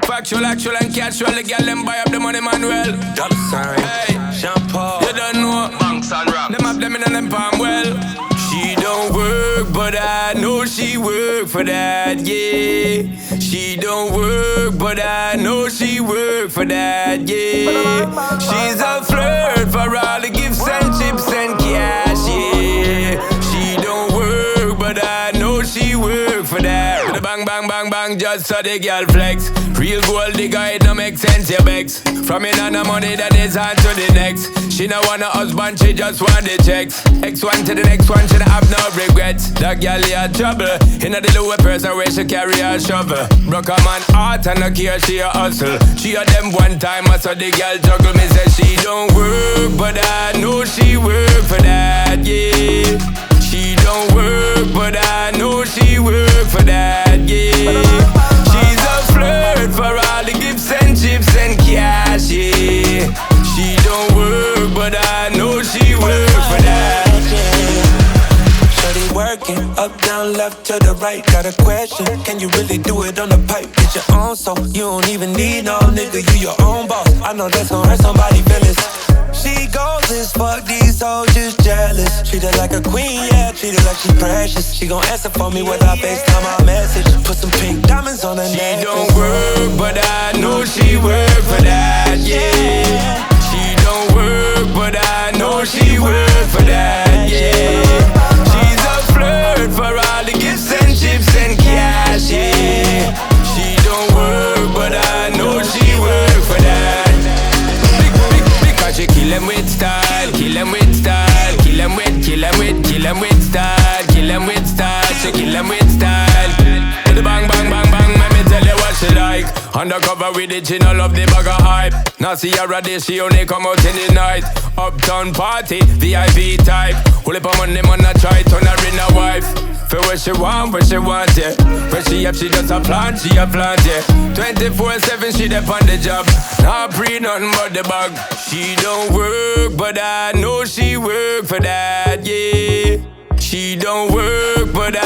Factual, actual, and casual. The girl them buy up the money, Manuel. Dollar sign, Hey, Jean Paul. you don't know. Banks and rap. Them have them in them palm well. She don't work, but I know she work for that, yeah. She don't work, but I know she work for that, yeah. She's a flirt for all the gifts and chips and cash, yeah. She don't work, but I know she work for that. The bang, bang, bang, bang, just so the girl flex. Real gold digger, it no make sense, your begs. From in on the money that is on to the next. She no want a husband, she just want the checks. X1 to the next one, she don't have no regrets. That girl had trouble. In a little person where she carry a shovel. Broke a man heart and no care, she a hustle. She a them one time, so the girl juggle. Me say she don't work, but I know she work for that, yeah. She don't work, but I know she work for that, yeah. She's a flirt for all the gifts and chips and cash, yeah. She don't work, but I know she work for that. Shorty working, up, down, left to the right. Got a question, can you really do it on the pipe? Get your own soul, you don't even need no nigga, you your own boss. I know that's gon' hurt somebody feelings. She goes as fuck, these hoes just jealous. Treat her like a queen, yeah, treat her like she precious. She gon' answer for me with her FaceTime my message. Put some pink diamonds on her neck. She don't work, but I know she work for that, yeah. She don't work, but I know she work for that, yeah. She's a flirt for all the gifts and chips and cash, yeah. She don't work, but I know she work for that. Because she kill 'em with style, kill 'em with style, kill 'em with, kill 'em with, kill 'em with style, kill 'em with style, she kill 'em with style. The bang, bang, bang, bang, let me tell you what she like. Undercover with it, she no love the bag of hype. Now see her a day, she only come out in the night. Uptown party, VIP type. Hold up on money, man, I try turn her in a wife. For what she want, yeah. When she up, she just a plant, yeah. 24/7, she dep on the job. Not pre nothing but the bag. She don't work, but I know she work for that, yeah. She don't work, but